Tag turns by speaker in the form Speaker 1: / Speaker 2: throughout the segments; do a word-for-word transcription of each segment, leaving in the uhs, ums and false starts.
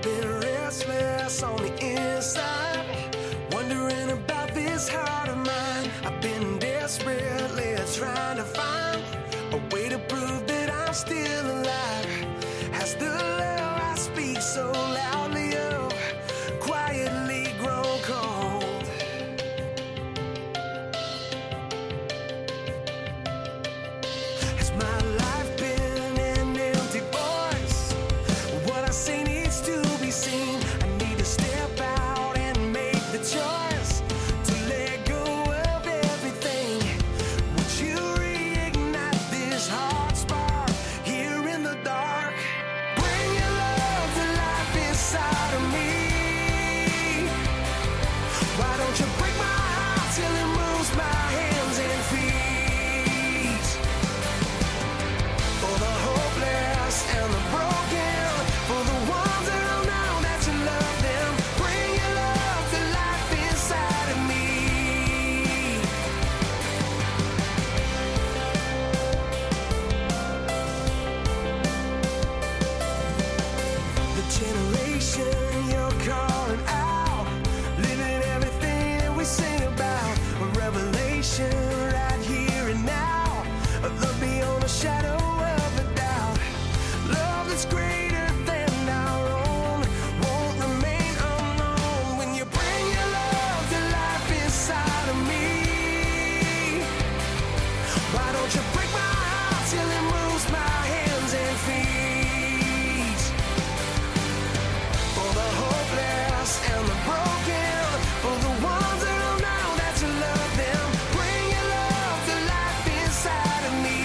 Speaker 1: been restless on the inside, wondering about this heart of mine. I've been desperately trying to find a way to prove that I'm still alive. Has the love I speak so loudly of quietly grown cold? Has my life been an empty voice? What I say needs to be seen. I need to step out and make the choice to let go of everything. Would you reignite this heart spark here in the dark? Bring your love to life inside of me. Why don't you break my heart till it moves my hands and feet? For the hopeless and the broken, for the ones that don't know that you love them, bring your love to life inside of me. The generation you're calling out, living everything that we sing about, a revelation right here and now, a love beyond a shadow of a doubt. Love that's greater than our own won't remain unknown. When you bring your love to life inside of me, why don't you break my heart till it moves my hands and feet? For the hopeless and the broken, for the ones that don't know that you love them, bring your love to life inside of me.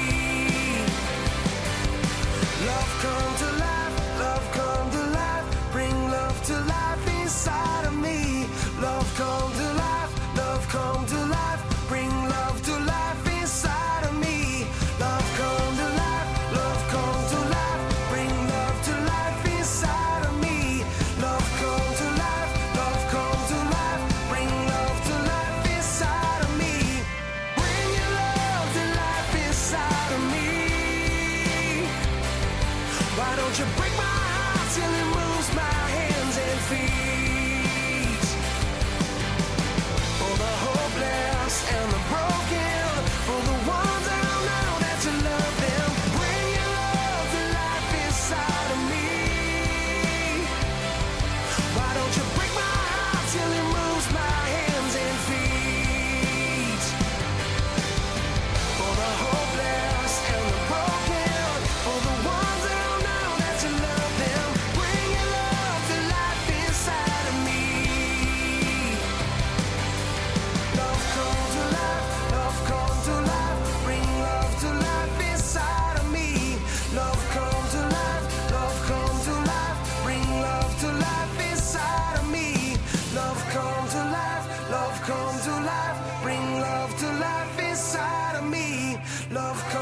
Speaker 1: Love come to life, love come to life, bring love to life inside of me. Love come to life, love come to life, bring love to life inside of me. Love come to life, love come to life, bring love to life inside of me. Love come to life, love come to life, bring love to life inside of me. Bring your love to life inside of me. Why don't you break my heart till it moves my hands and feet? For the hopeless and the broken, for the ones that don't know that you love them, bring your love to life inside of me. Why don't you break my heart till it moves my hands and feet? For the hopeless and the broken, for the ones that don't know that you love them, bring your love to life inside of me. Love come to life, love come to life, bring love to life inside of me. Love come to life, love come to life, bring love to life inside of me. Love come to life, love come to life, bring love to life inside of me. Love come